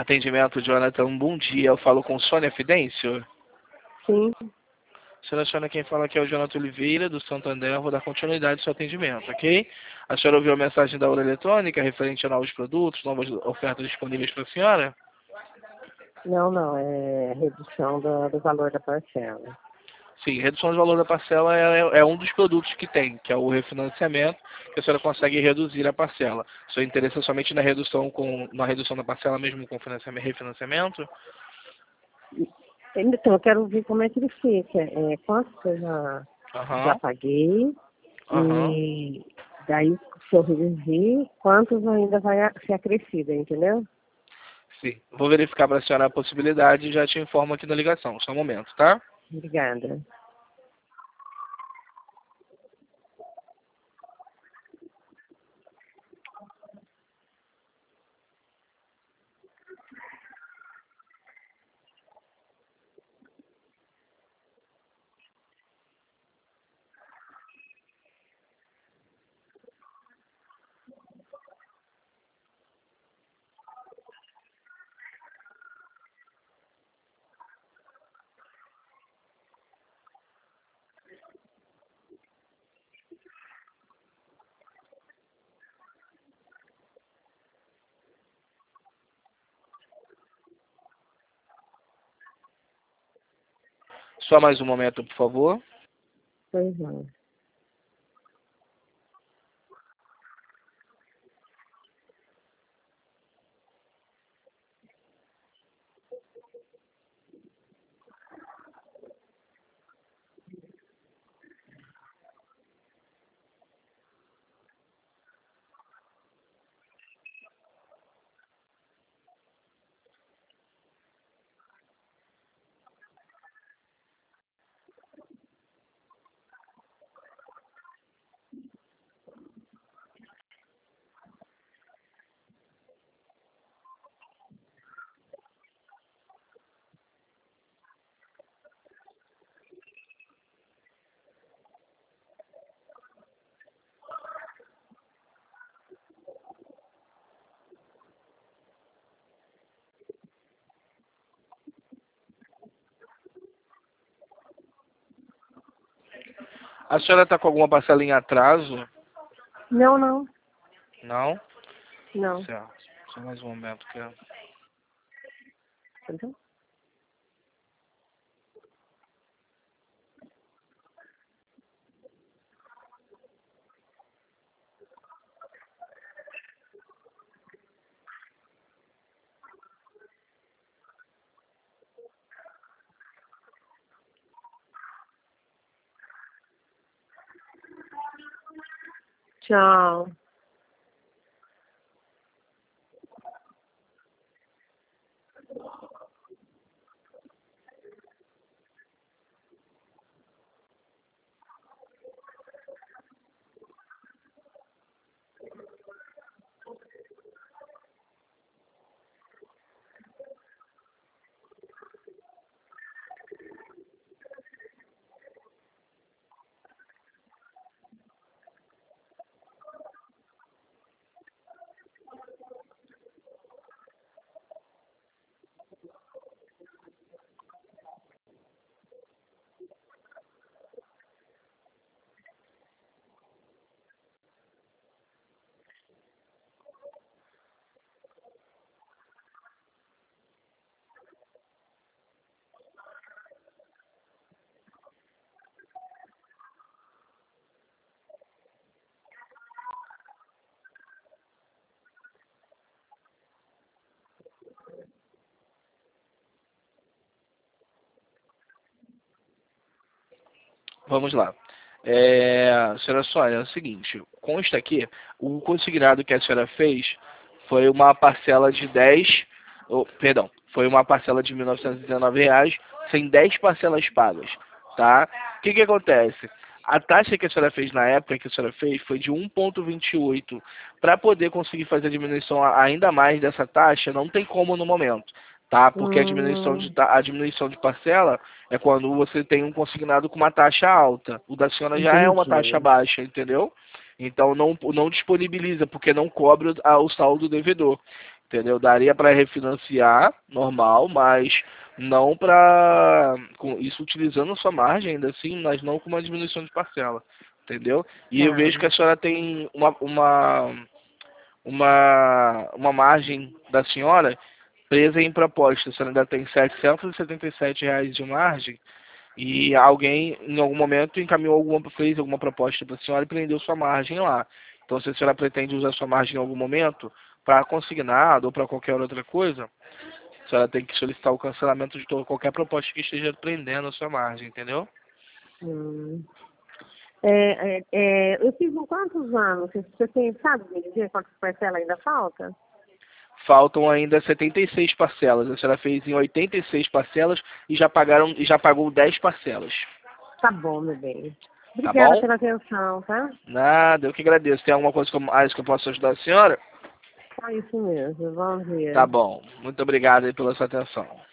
Atendimento, Jonathan, bom dia. Eu falo com Sônia Fidêncio. Sim. Senhora Sônia, quem fala aqui é o Jonathan Oliveira, do Santander. Eu vou dar continuidade ao seu atendimento, ok? A senhora ouviu a mensagem da hora eletrônica referente a novos produtos, novas ofertas disponíveis para a senhora? Não, é redução do valor da parcela. Sim, redução de valor da parcela é um dos produtos que tem, que é o refinanciamento, que a senhora consegue reduzir a parcela. O seu interesse é somente na redução da parcela mesmo com refinanciamento? Então, eu quero ver como é que ele fica. Quanto que eu já Aham. paguei Aham. e daí, se eu reduzir, quantos ainda vai ser acrescido, entendeu? Sim. Vou verificar para a senhora a possibilidade e já te informo aqui na ligação. Só um momento, tá? Obrigada. Só mais um momento, por favor. Pois não. A senhora está com alguma parcela em atraso? Não. Não? Não. Certo. Só mais um momento. Entendeu? Tchau. Vamos lá. Senhora Sônia, é o seguinte, consta aqui, o consignado que a senhora fez foi uma parcela de foi uma parcela de R$ 1.919, sem 10 parcelas pagas, tá? O que acontece? A taxa que a senhora fez na época que a senhora fez foi de 1,28. Para poder conseguir fazer a diminuição ainda mais dessa taxa, não tem como no momento, tá? Porque a diminuição de parcela é quando você tem um consignado com uma taxa alta. O da senhora já é uma taxa Entendi. baixa, entendeu? Então não disponibiliza, porque não cobre o saldo devedor. entendeu? Daria para refinanciar, normal, mas não para isso utilizando a sua margem ainda assim, mas não com uma diminuição de parcela, entendeu? E eu Tá. vejo que a senhora tem uma margem da senhora presa em proposta. A senhora ainda tem R$ 777 de margem e alguém em algum momento fez alguma proposta para a senhora e prendeu sua margem lá. Então, se a senhora pretende usar sua margem em algum momento para consignado ou para qualquer outra coisa, a senhora tem que solicitar o cancelamento de qualquer proposta que esteja prendendo a sua margem, entendeu? Hum. Eu fiz em quantos anos? Você tem, sabe me dizer quantas parcelas ainda falta? Faltam ainda 76 parcelas. A senhora fez em 86 parcelas e já pagou 10 parcelas. Tá bom, meu bem. Tá Obrigada bom? pela atenção, tá? Nada, eu que agradeço. Tem alguma coisa mais que eu possa ajudar a senhora? Só isso mesmo. Bom Tá dia. bom. Muito obrigado aí pela sua atenção.